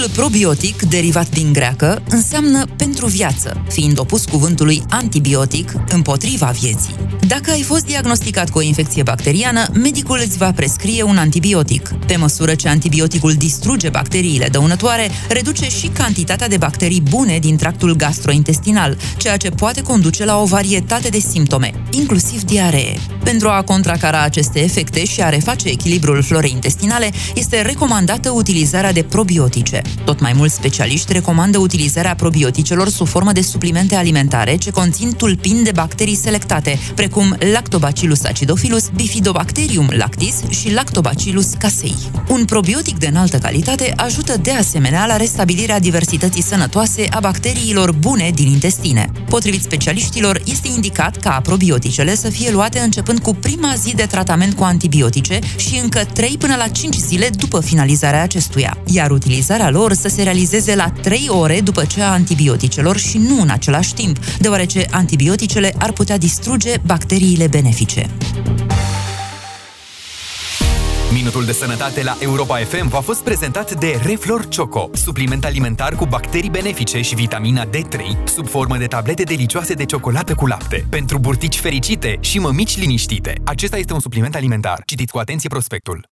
Cuvântul probiotic, derivat din greacă, înseamnă pentru viață, fiind opus cuvântului antibiotic, împotriva vieții. Dacă ai fost diagnosticat cu o infecție bacteriană, medicul îți va prescrie un antibiotic. Pe măsură ce antibioticul distruge bacteriile dăunătoare, reduce și cantitatea de bacterii bune din tractul gastrointestinal, ceea ce poate conduce la o varietate de simptome, inclusiv diaree. Pentru a contracara aceste efecte și a reface echilibrul florei intestinale, este recomandată utilizarea de probiotice. Tot mai mulți specialiști recomandă utilizarea probioticelor sub formă de suplimente alimentare ce conțin tulpini de bacterii selectate, precum Lactobacillus acidophilus, Bifidobacterium lactis și Lactobacillus casei. Un probiotic de înaltă calitate ajută de asemenea la restabilirea diversității sănătoase a bacteriilor bune din intestine. Potrivit specialiștilor, este indicat ca probioticele să fie luate începând cu prima zi de tratament cu antibiotice și încă 3 până la 5 zile după finalizarea acestuia, iar utilizarea lor să se realizeze la 3 ore după cea a antibioticelor și nu în același timp, deoarece antibioticele ar putea distruge bacteriile benefice. Minutul de sănătate la Europa FM v-a fost prezentat de Reflor Choco, supliment alimentar cu bacterii benefice și vitamina D3, sub formă de tablete delicioase de ciocolată cu lapte, pentru burtici fericite și mămici liniștite. Acesta este un supliment alimentar. Citiți cu atenție prospectul.